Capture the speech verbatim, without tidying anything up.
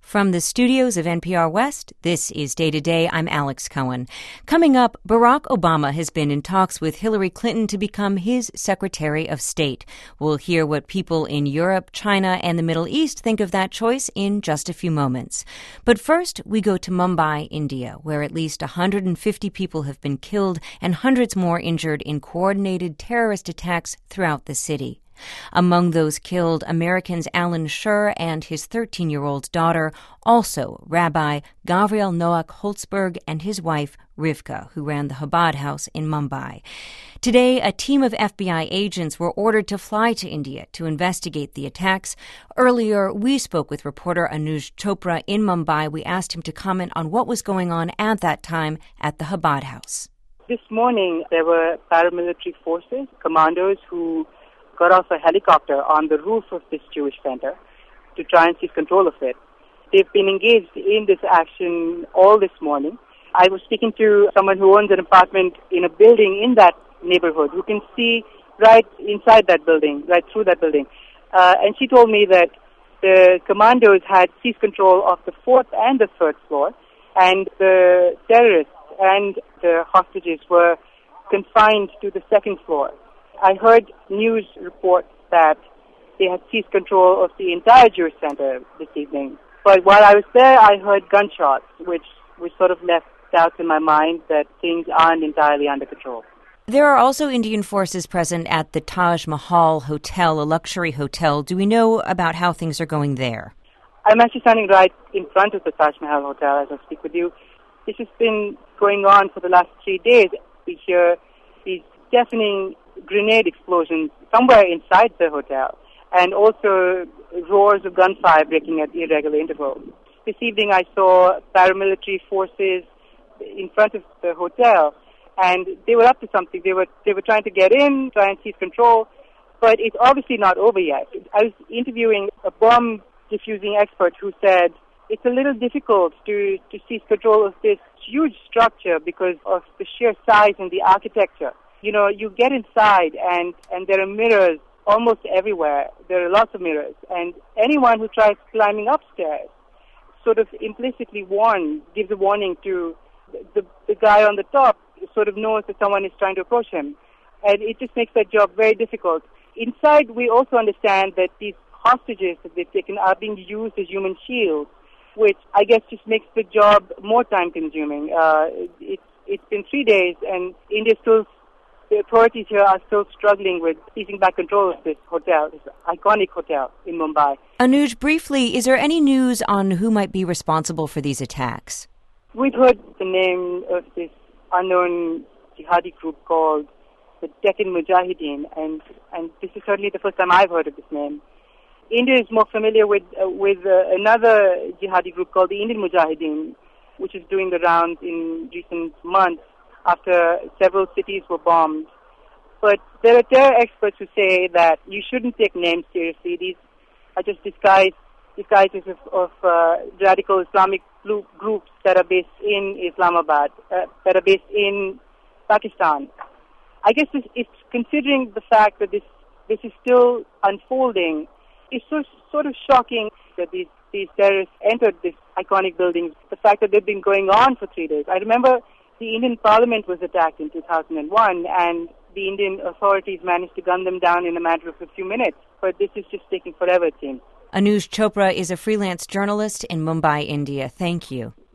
From the studios of N P R West, this is Day to Day. I'm Alex Cohen. Coming up, Barack Obama has been in talks with Hillary Clinton to become his Secretary of State. We'll hear what people in Europe, China, and the Middle East think of that choice in just a few moments. But first, we go to Mumbai, India, where at least one hundred fifty people have been killed and hundreds more injured in coordinated terrorist attacks throughout the city. Among those killed, Americans Alan Sher and his thirteen-year-old daughter, also Rabbi Gavriel Noach Holzberg and his wife Rivka, who ran the Chabad house in Mumbai. Today, a team of F B I agents were ordered to fly to India to investigate the attacks. Earlier, we spoke with reporter Anuj Chopra in Mumbai. We asked him to comment on what was going on at that time at the Chabad house. This morning, there were paramilitary forces, commandos who got off a helicopter on the roof of this Jewish center to try and seize control of it. They've been engaged in this action all this morning. I was speaking to someone who owns an apartment in a building in that neighborhood who can see right inside that building, right through that building. Uh, and she told me that the commandos had seized control of the fourth and the third floor, and the terrorists and the hostages were confined to the second floor. I heard news reports that they had seized control of the entire Jewish center this evening. But while I was there, I heard gunshots, which, which sort of left doubts in my mind that things aren't entirely under control. There are also Indian forces present at the Taj Mahal Hotel, a luxury hotel. Do we know about how things are going there? I'm actually standing right in front of the Taj Mahal Hotel as I speak with you. This has been going on for the last three days. We hear these deafening grenade explosions somewhere inside the hotel, and also roars of gunfire breaking at irregular intervals. This evening I saw paramilitary forces in front of the hotel, and they were up to something. They were they were trying to get in, try and seize control, but it's obviously not over yet. I was interviewing a bomb diffusing expert who said it's a little difficult to, to seize control of this huge structure because of the sheer size and the architecture. You know, you get inside and, and there are mirrors almost everywhere. There are lots of mirrors. And anyone who tries climbing upstairs sort of implicitly warns, gives a warning to the, the guy on the top, sort of knows that someone is trying to approach him. And it just makes that job very difficult. Inside, we also understand that these hostages that they've taken are being used as human shields, which I guess just makes the job more time-consuming. Uh, it, it's been three days, and India still The authorities here are still struggling with seizing back control of this hotel, this iconic hotel in Mumbai. Anuj, briefly, is there any news on who might be responsible for these attacks? We've heard the name of this unknown jihadi group called the Deccan Mujahideen, and, and this is certainly the first time I've heard of this name. India is more familiar with, uh, with uh, another jihadi group called the Indian Mujahideen, which is doing the rounds in recent months, after several cities were bombed. But there are terror experts who say that you shouldn't take names seriously. These are just disguised, disguises of, of uh, radical Islamic groups that are based in Islamabad, uh, that are based in Pakistan. I guess this, it's considering the fact that this, this is still unfolding, it's so, sort of shocking that these, these terrorists entered this iconic building. The fact that they've been going on for three days. I remember the Indian Parliament was attacked in two thousand one, and the Indian authorities managed to gun them down in a matter of a few minutes. But this is just taking forever, it seems. Anuj Chopra is a freelance journalist in Mumbai, India. Thank you.